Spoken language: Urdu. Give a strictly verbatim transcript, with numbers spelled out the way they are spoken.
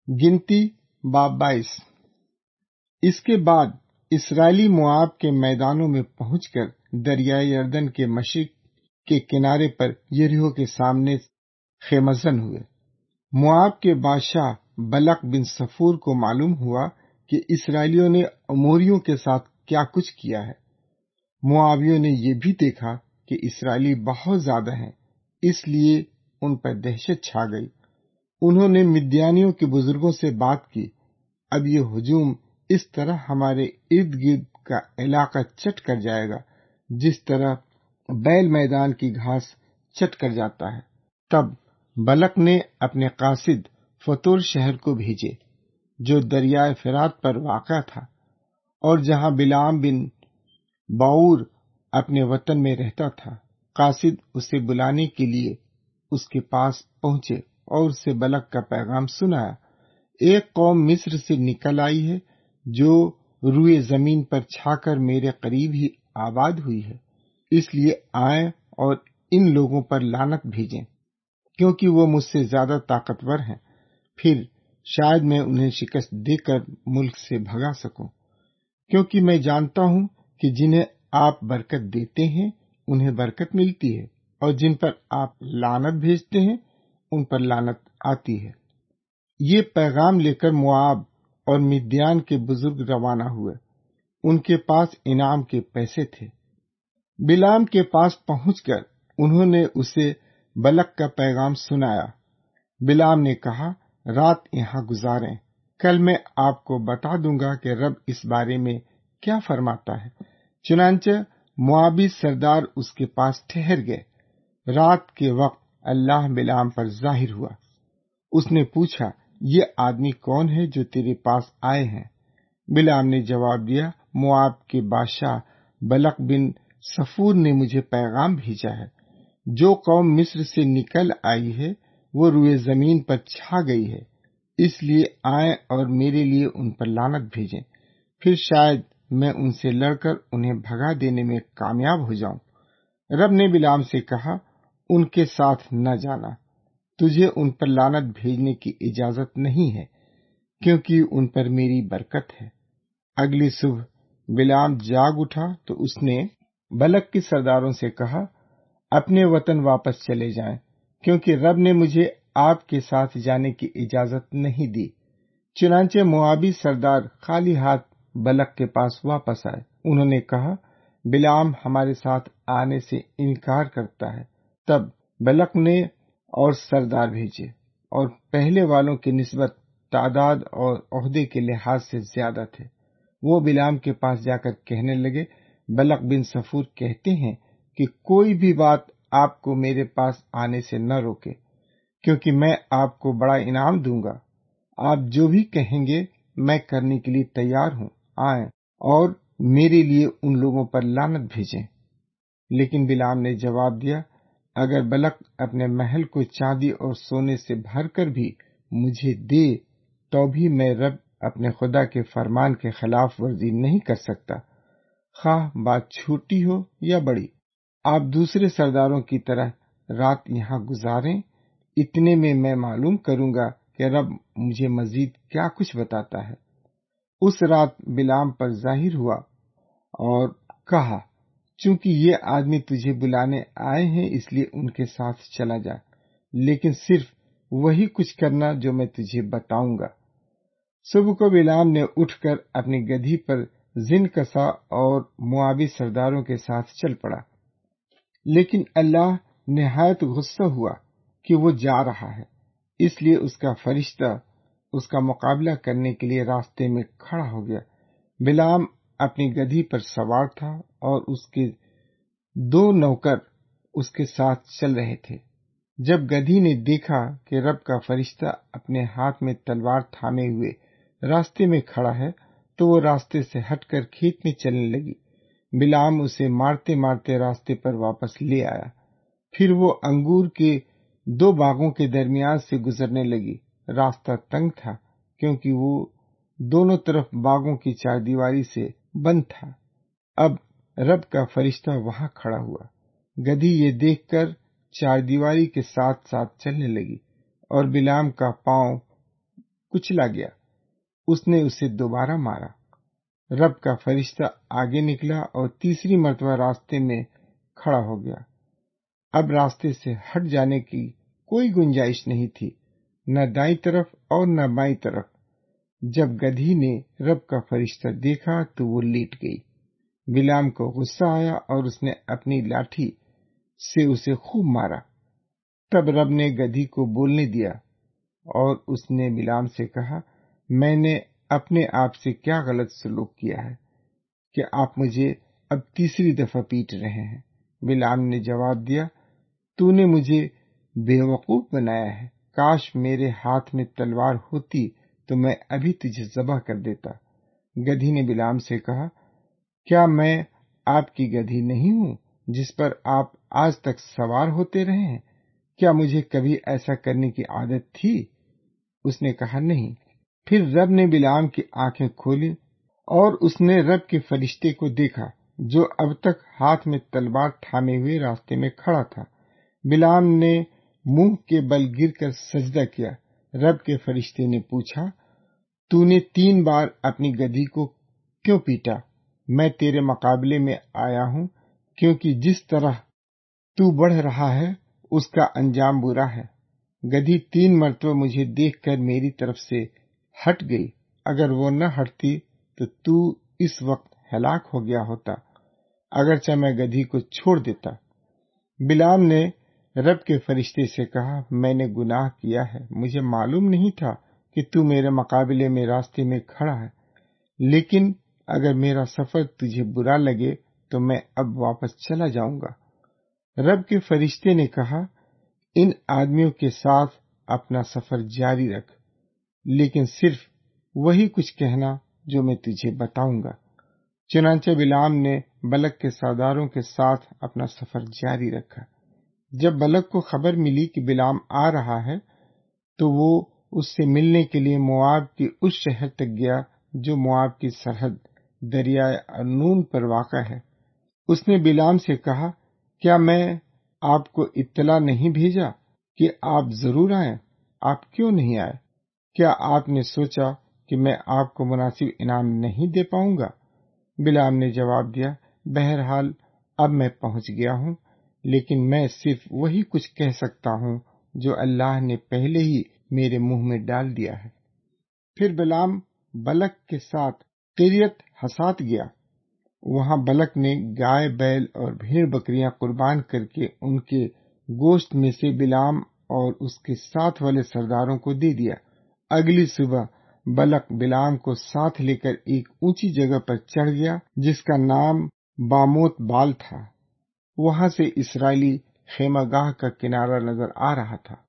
گنتی باب بائیس۔ اس کے بعد اسرائیلی مواب کے میدانوں میں پہنچ کر دریائے یردن کے مشرق کے کنارے پر یریحو کے سامنے خیمہ زن ہوئے۔ مواب کے بادشاہ بلق بن صفور کو معلوم ہوا کہ اسرائیلیوں نے اموریوں کے ساتھ کیا کچھ کیا ہے۔ موابیوں نے یہ بھی دیکھا کہ اسرائیلی بہت زیادہ ہیں، اس لیے ان پر دہشت چھا گئی۔ انہوں نے مدیانیوں کے بزرگوں سے بات کی، اب یہ ہجوم اس طرح ہمارے ارد گرد کا علاقہ چٹ کر جائے گا جس طرح بیل میدان کی گھاس چٹ کر جاتا ہے۔ تب بلق نے اپنے قاصد فتور شہر کو بھیجے جو دریائے فرات پر واقع تھا، اور جہاں بلعام بن باور اپنے وطن میں رہتا تھا۔ قاصد اسے بلانے کے لیے اس کے پاس پہنچے اور اسے بلق کا پیغام سنایا۔ ایک قوم مصر سے نکل آئی ہے جو روئے زمین پر چھا کر میرے قریب ہی آباد ہوئی ہے، اس لیے آئیں اور ان لوگوں پر لعنت بھیجیں، کیونکہ وہ مجھ سے زیادہ طاقتور ہیں، پھر شاید میں انہیں شکست دے کر ملک سے بھگا سکوں۔ کیونکہ میں جانتا ہوں کہ جنہیں آپ برکت دیتے ہیں انہیں برکت ملتی ہے، اور جن پر آپ لعنت بھیجتے ہیں ان پر لعنت آتی ہے۔ یہ پیغام لے کر مواب اور مدیان کے بزرگ روانہ ہوئے۔ ان کے پاس انعام کے پیسے تھے۔ بلعام کے پاس پہنچ کر انہوں نے اسے بلق کا پیغام سنایا۔ بلعام نے کہا، رات یہاں گزاریں، کل میں آپ کو بتا دوں گا کہ رب اس بارے میں کیا فرماتا ہے۔ چنانچہ موابی سردار اس کے پاس ٹھہر گئے۔ رات کے وقت اللہ بلعام پر ظاہر ہوا۔ اس نے پوچھا، یہ آدمی کون ہے جو تیرے پاس آئے ہیں؟ بلعام نے جواب دیا، مواب کے بادشاہ بلق بن صفور نے مجھے پیغام بھیجا ہے۔ جو قوم مصر سے نکل آئی ہے وہ روئے زمین پر چھا گئی ہے، اس لیے آئیں اور میرے لیے ان پر لعنت بھیجیں، پھر شاید میں ان سے لڑ کر انہیں بھگا دینے میں کامیاب ہو جاؤں۔ رب نے بلعام سے کہا، ان کے ساتھ نہ جانا، تجھے ان پر لعنت بھیجنے کی اجازت نہیں ہے، کیونکہ ان پر میری برکت ہے۔ اگلی صبح بلعام جاگ اٹھا تو اس نے بلق کے سرداروں سے کہا، اپنے وطن واپس چلے جائیں، کیونکہ رب نے مجھے آپ کے ساتھ جانے کی اجازت نہیں دی۔ چنانچہ موابی سردار خالی ہاتھ بلق کے پاس واپس آئے۔ انہوں نے کہا، بلعام ہمارے ساتھ آنے سے انکار کرتا ہے۔ تب بلق نے اور سردار بھیجے، اور پہلے والوں کی نسبت تعداد اور عہدے کے لحاظ سے زیادہ تھے۔ وہ بلعام کے پاس جا کر کہنے لگے، بلق بن صفور کہتے ہیں کہ کوئی بھی بات آپ کو میرے پاس آنے سے نہ روکے، کیونکہ میں آپ کو بڑا انعام دوں گا۔ آپ جو بھی کہیں گے میں کرنے کے لیے تیار ہوں، آئیں اور میرے لیے ان لوگوں پر لعنت بھیجیں۔ لیکن بلعام نے جواب دیا، اگر بلق اپنے محل کو چاندی اور سونے سے بھر کر بھی مجھے دے تو بھی میں رب اپنے خدا کے فرمان کے خلاف ورزی نہیں کر سکتا، خواہ بات چھوٹی ہو یا بڑی۔ آپ دوسرے سرداروں کی طرح رات یہاں گزاریں، اتنے میں میں معلوم کروں گا کہ رب مجھے مزید کیا کچھ بتاتا ہے۔ اس رات بلعام پر ظاہر ہوا اور کہا، چونکہ یہ آدمی تجھے بلانے آئے ہیں اس لیے ان کے ساتھ چلا جا، لیکن صرف وہی کچھ کرنا جو میں تجھے بتاؤں گا۔ صبح کو بلعام نے اٹھ کر اپنی گدھی پر زن کسا اور موابی سرداروں کے ساتھ چل پڑا۔ لیکن اللہ نہایت غصہ ہوا کہ وہ جا رہا ہے، اس لیے اس کا فرشتہ اس کا مقابلہ کرنے کے لیے راستے میں کھڑا ہو گیا۔ بلعام اپنی گدھی پر سوار تھا اور اس کے دو نوکر اس کے ساتھ چل رہے تھے۔ جب گدھی نے دیکھا کہ رب کا فرشتہ اپنے ہاتھ میں تلوار تھامے ہوئے راستے میں کھڑا ہے تو وہ راستے سے ہٹ کر کھیت میں چلنے لگی۔ بلعام اسے مارتے مارتے راستے پر واپس لے آیا۔ پھر وہ انگور کے دو باغوں کے درمیان سے گزرنے لگی۔ راستہ تنگ تھا کیونکہ وہ دونوں طرف باغوں کی چار دیواری سے بند تھا۔ اب رب کا فرشتہ وہاں کھڑا ہوا۔ گدھی یہ دیکھ کر چار دیواری کے ساتھ ساتھ چلنے لگی، اور بلعام کا پاؤں کچلا گیا۔ اس نے اسے دوبارہ مارا۔ رب کا فرشتہ آگے نکلا اور تیسری مرتبہ راستے میں کھڑا ہو گیا۔ اب راستے سے ہٹ جانے کی کوئی گنجائش نہیں تھی، نہ دائیں طرف اور نہ بائیں طرف۔ جب گدھی نے رب کا فرشتہ دیکھا تو وہ لیٹ گئی۔ بلعام کو غصہ آیا اور اس نے اپنی لاٹھی سے اسے خوب مارا۔ تب رب نے گدھی کو بولنے دیا اور اس نے بلعام سے کہا، میں نے اپنے آپ سے کیا غلط سلوک کیا ہے کہ آپ مجھے اب تیسری دفعہ پیٹ رہے ہیں؟ بلعام نے جواب دیا، تو نے مجھے بے وقوف بنایا ہے۔ کاش میرے ہاتھ میں تلوار ہوتی تو میں ابھی تجھے ذبح کر دیتا۔ گدھی نے بلعام سے کہا، کیا میں آپ کی گدھی نہیں ہوں جس پر آپ آج تک سوار ہوتے رہے ہیں؟ کیا مجھے کبھی ایسا کرنے کی عادت تھی؟ اس نے کہا، نہیں۔ پھر رب نے بلعام کی آنکھیں کھولی اور اس نے رب کے فرشتے کو دیکھا جو اب تک ہاتھ میں تلوار تھامے ہوئے راستے میں کھڑا تھا۔ بلعام نے منہ کے بل گر کر سجدہ کیا۔ رب کے فرشتے نے پوچھا، تو نے تین بار اپنی گدھی کو کیوں پیٹا؟ میں تیرے مقابلے میں آیا ہوں کیونکہ جس طرح تو بڑھ رہا ہے اس کا انجام برا ہے۔ گدھی تین مرتبہ مجھے دیکھ کر میری طرف سے ہٹ گئی۔ اگر وہ نہ ہٹتی تو تو اس وقت ہلاک ہو گیا ہوتا، اگرچہ میں گدھی کو چھوڑ دیتا۔ بلعام نے رب کے فرشتے سے کہا، میں نے گناہ کیا ہے، مجھے معلوم نہیں تھا کہ تو میرے مقابلے میں راستے میں کھڑا ہے، لیکن اگر میرا سفر تجھے برا لگے تو میں اب واپس چلا جاؤں گا۔ رب کے فرشتے نے کہا، ان آدمیوں کے ساتھ اپنا سفر جاری رکھ، لیکن صرف وہی کچھ کہنا جو میں تجھے بتاؤں گا۔ چنانچہ بلعام نے بلک کے سرداروں کے ساتھ اپنا سفر جاری رکھا۔ جب بلک کو خبر ملی کہ بلعام آ رہا ہے تو وہ اس سے ملنے کے لیے مواب کے اس شہر تک گیا جو مواب کی سرحد دریائے ارنون پر واقع ہے۔ اس نے بلعام سے کہا، کیا میں آپ کو اطلاع نہیں بھیجا کہ آپ ضرور آئیں؟ آپ کیوں نہیں آئے؟ کیا آپ نے سوچا کہ میں آپ کو مناسب انعام نہیں دے پاؤں گا؟ بلعام نے جواب دیا، بہرحال اب میں پہنچ گیا ہوں، لیکن میں صرف وہی کچھ کہہ سکتا ہوں جو اللہ نے پہلے ہی میرے منہ میں ڈال دیا ہے۔ پھر بلعام بلک کے ساتھ قریت حسات گیا۔ وہاں بلک نے گائے بیل اور بھیڑ بکریاں قربان کر کے ان کے گوشت میں سے بلعام اور اس کے ساتھ والے سرداروں کو دے دیا۔ اگلی صبح بلک بلعام کو ساتھ لے کر ایک اونچی جگہ پر چڑھ گیا جس کا نام باموت بال تھا۔ وہاں سے اسرائیلی خیمہ گاہ کا کنارہ نظر آ رہا تھا۔